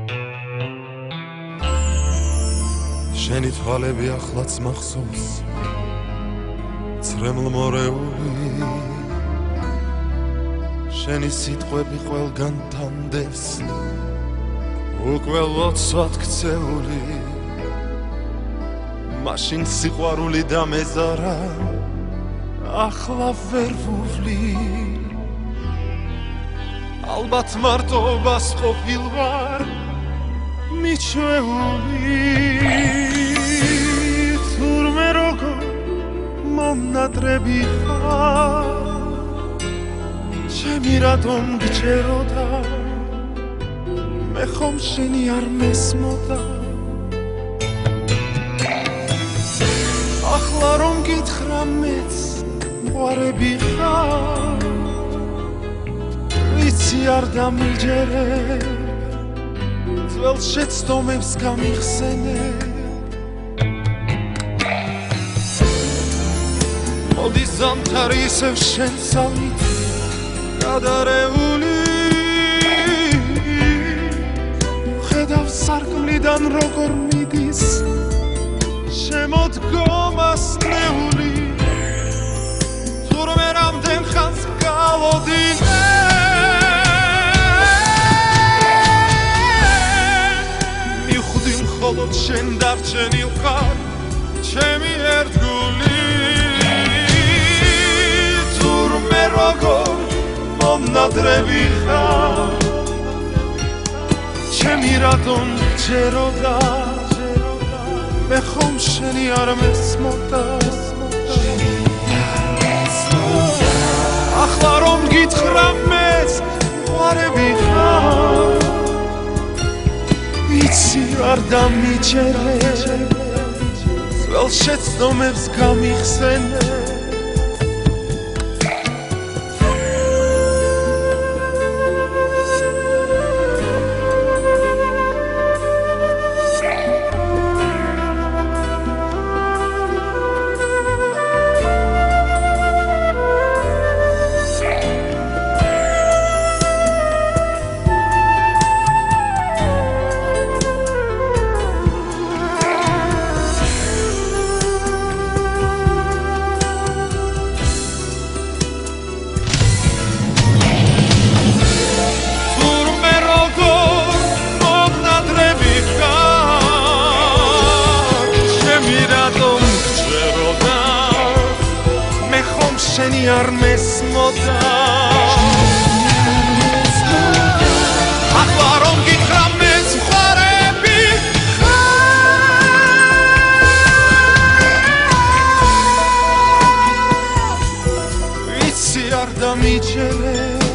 შენი თვალები ახლაც მახსოვს წრემლმორეული შენი სიტყვები ყველგან თანდებს უკვე ლოცვად ქცეული მაშინ სიყვარული და მეზარა ახლა ვერ ვუვლი ალბათ მარტობას ყოფილ ვარ მიჩვეული თურმე როგორ მომნადრები ხარ ჩემი რატომ გჭეროდა მე ხომ შენი არ მესმოდა ახლა რომ გითხრა მეც მყარები ხარ ვიცი არ დამიჯერებ ძველ შეცდომებს გამიხსენებ მოდი ზამთარი ისევ შენ სამით გადარეული ხედავ სარკმლიდან როგორ მიდის შემოდგომას ნეული თურმე რამდენ ხანს გავოდინე მივხვდი მხოლოდ შენ დარჩენილ ხარ ჩემი ერთგული თურმე როგორ მომნადრები ხარ ჩემი რატომ გჭეროდა მე ხომ შენი არ მესმოდა ახლა რომ გითხრა მეც მყარები ხარ ვიცი არ დამიჯერებ ძველ შეცდომებს გამიხსენებ შენი არ მესმოდა ახლა რომ გითხრა მეც მყარები ხარ ვიცი არ დამიჯერებ